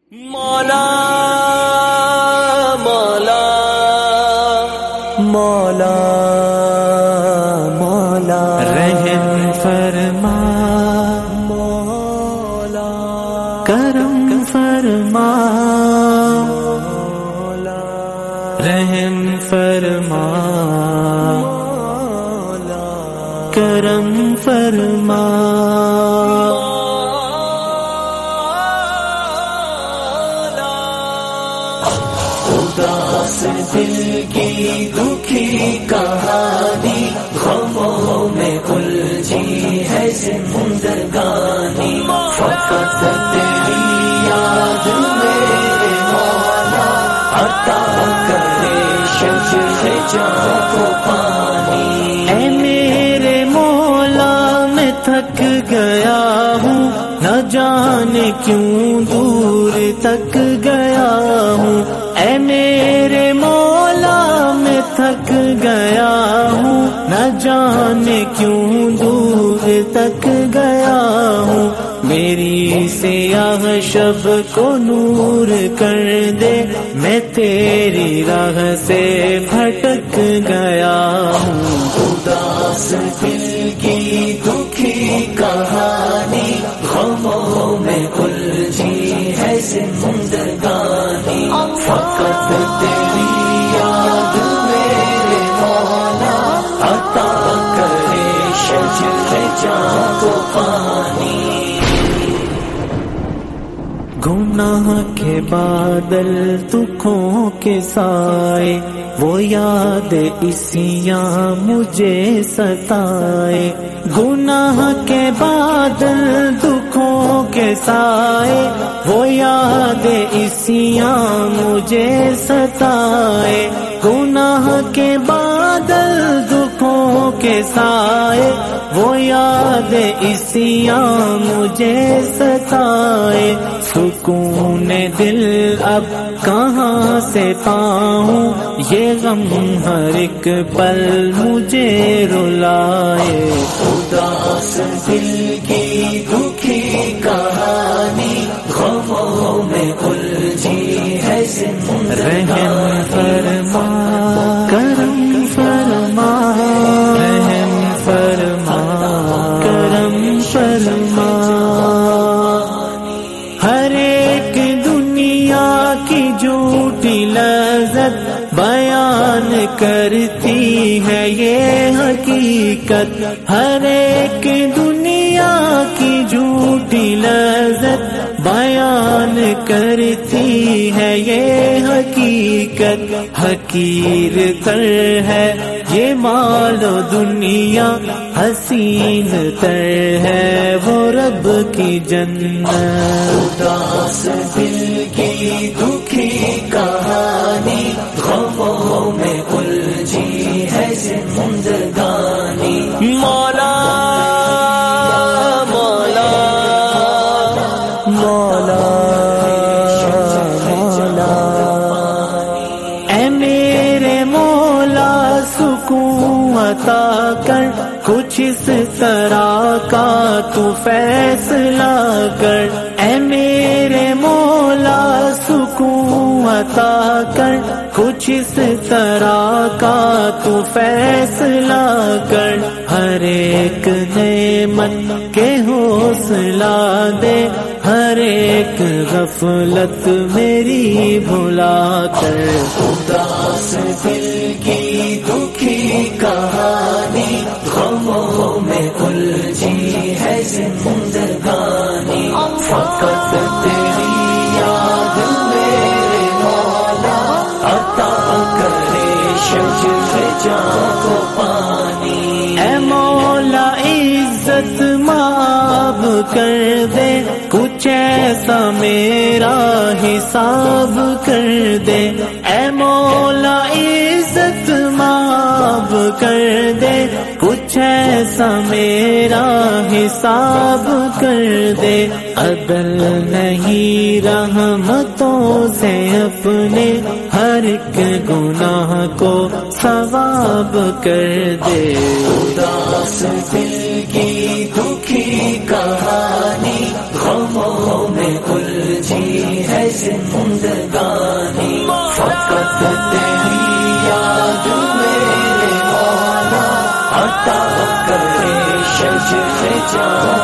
مولا مولا مولا مولا رحم فرما مولا کرم فرما مولا رحم فرما مولا کرم فرما اداس دل کی دکھی کہانی غموں میں الجھی ہے زندگانی فقط تیری یاد میرے مولا عطا کرے شجر جاں کو پانی اے میرے مولا میں تھک گیا ہوں نہ جانے کیوں دور تک گیا ہوں اے میرے مولا میں تھک گیا ہوں نہ جانے کیوں دور تک گیا ہوں میری سیاہ شب کو نور کر دے میں تیری راہ سے بھٹک گیا ہوں اداس دل کی دکھی کہانی غموں میں الجھی ہے زندگانی فقط تیری یاد میرے مولا عطا کرے شجر جاں کو پانی گناہ کے بادل دکھوں کے سائے وہ یاد اسیاں مجھے ستائے گناہ کے بادل دکھوں کے سائے وہ یاد اسیاں مجھے ستائے گناہ کے بادل دکھوں کے سائے وہ یاد اسیاں مجھے ستائے سکون دل اب کہاں سے پاؤں یہ غم ہر ایک پل مجھے رلائے اداس دل کی دکھی کہانی غموں میں الجھی ہے رحم فرما کرم فرما رحم فرما کرم فرما ہر ایک دنیا کی جھوٹی لذت بیان کرتی ہے یہ حقیقت ہر ایک دنیا کی جھوٹی لذت بیان کرتی ہے یہ حقیقت حقیر تر ہے یہ مال و دنیا حسین تر ہے وہ رب کی جنت اداس دل کی دکھی کہانی غموں میں الجھی ہے زندگانی مولا مولا مولا مولا اے میرے مولا سکون عطا کر کچھ اس طرح کا تو فیصلہ کر اے میرے مولا سکون عطا کر کچھ اس طرح کا تو فیصلہ کر ہر ایک نعمت کے حوصلہ دے ہر ایک غفلت میری بھلا کر اداس دل کی دکھی کہانی غموں میں الجھی ہے زندگانی فقط تیری یاد میرے مولا عطا کرے شجر جاں کو پانی اے مولا عزت معاف کر دے کچھ ایسا میرا حساب کر دے اے مولا عزت معاف کر دے کچھ ایسا میرا حساب کر دے عدل نہیں رحمتوں سے اپنے ہر ایک گناہ کو ثواب کر دے اداس دل کی دکھی کہانی غموں میں الجھی ہے زندگانی فقط تیری یاد میرے مولا عطا کرے شجر جان